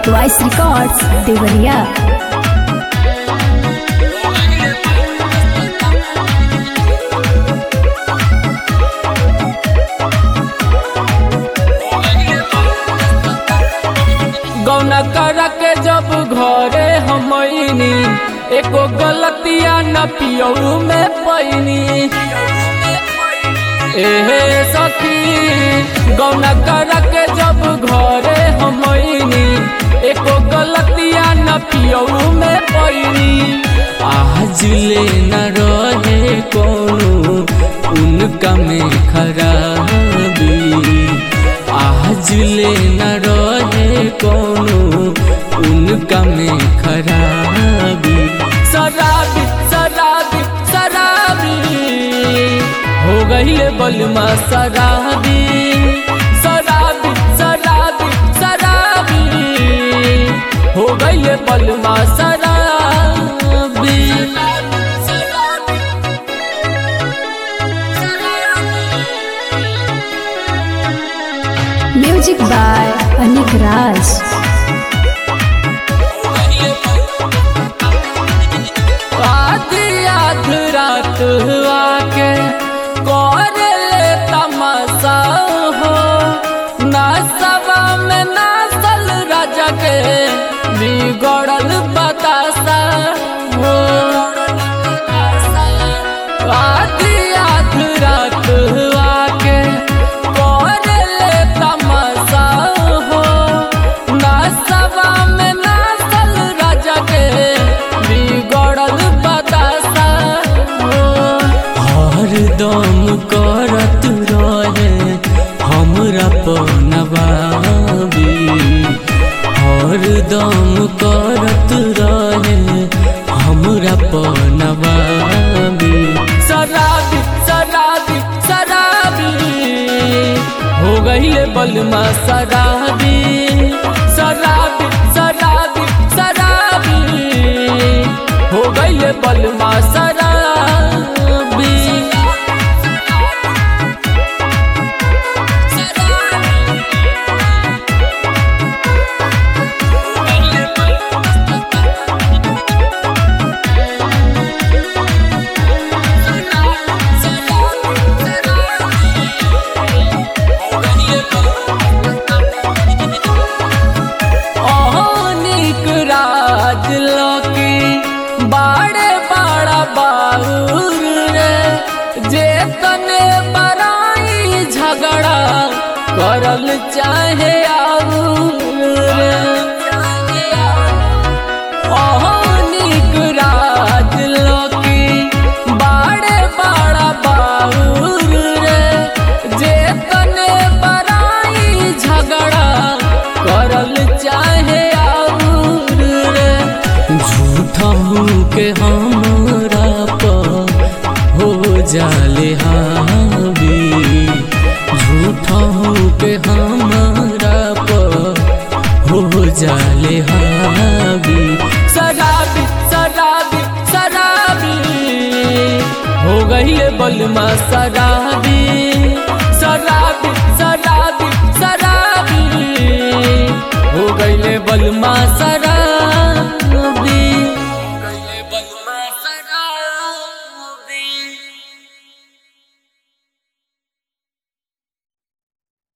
Twice Records, Devariya. गौना करा के जब घरे हमनी एको गलतिया न पियऊ में पैनी। एहे सखी गौना करा के जब घरे हमनी एको गलतिया न पियऊ में पैनी। आज ले न रहे कोनो उनका में खराबी, आज ले न रहे कोनो उनका में खराबी। शराबी शराबी शराबी हो गई बलमा शराबी, शराबी शराबी शराबी हो गई बलमा शराबी। Music by Anik Raj. आधी आध रात आके कर ले तमाशा हो, नासवा में नासल राजा के बिगड़ल बतासा हो। आधी आध रात आके कर ले तमाशा हो, नासवा में नासल राजा के बिगड़ल बतासा हो। हरदम करत रहे हमरा पनवाबी, हरदम करत रहे हमरा पनवाबी। शराबी शराबी शराबी हो गई बलमा शराबी, शराबी शराबी शराबी हो गई बलमा शराबी। बाड़े बड़ा बाउर रे जे तने बराई झगड़ा करल चाहे आउर रे। निक राज लोकी बाड़े बड़ा बाउर रे जे तने बराई झगड़ा करल चाहे आउर रे। झूठा के हमरा पर हो जाले हावी, झूठा के हमरा पर हो जाले हावी। शराबी शराबी शराबी हो गई बलमा शराबी, शराबी शराबी शराबी हो गई बलमा शराबी।